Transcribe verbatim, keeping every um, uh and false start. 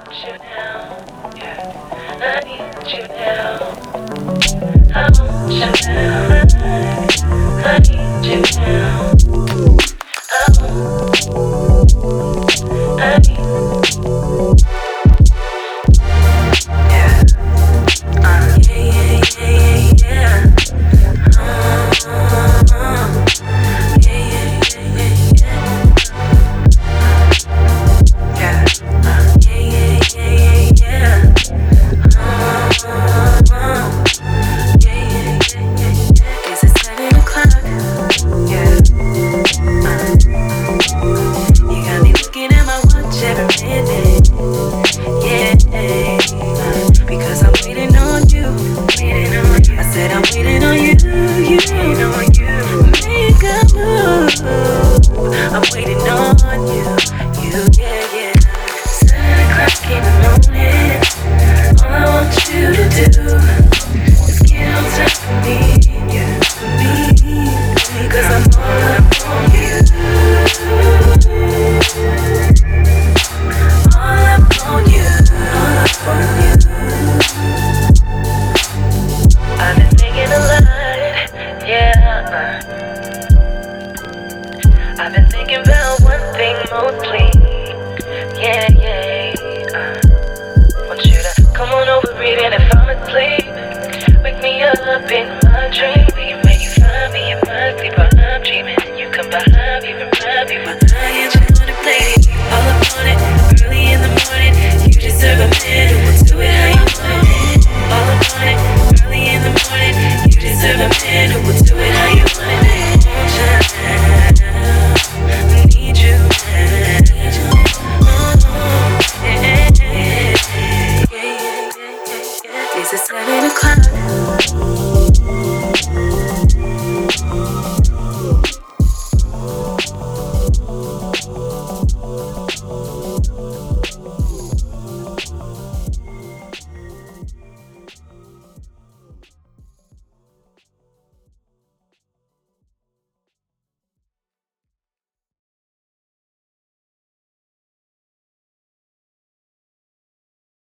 you now. Yeah, I need you now. I want you now. I need you now. I want, I need. Yeah, uh, yeah, yeah, yeah, yeah, yeah. Uh, yeah, yeah, yeah, yeah, yeah. Yeah, uh, yeah, yeah, yeah, yeah, yeah. Uh, yeah, yeah, yeah, yeah, yeah. Is it seven o'clock? Yeah. Uh, you got me looking at my watch every minute. Yeah. Uh, because I'm waiting on you. Waiting on you. I said I'm waiting on you. You. Waiting on you. Make a move. I'm waiting on you. You. Yeah, yeah. Seven o'clock in the morning. All I want you to do is get on top of me, yeah, for me, cause I'm all up on you, all up on you, all up on you. I've been thinking a lot, yeah. I've been thinking about one thing mostly, yeah, yeah. Uh. Want you to come on over, even if I'm asleep. Wake me up in my dream. When you find me in my sleep, while I'm dreaming, and you come behind me, remind me when I am on the plate. All up on it, early in the morning. You deserve a man who will do it how you want it. All up on it, early in the morning. You deserve a man who will do it how you want it. I need you now. Is it seven o'clock?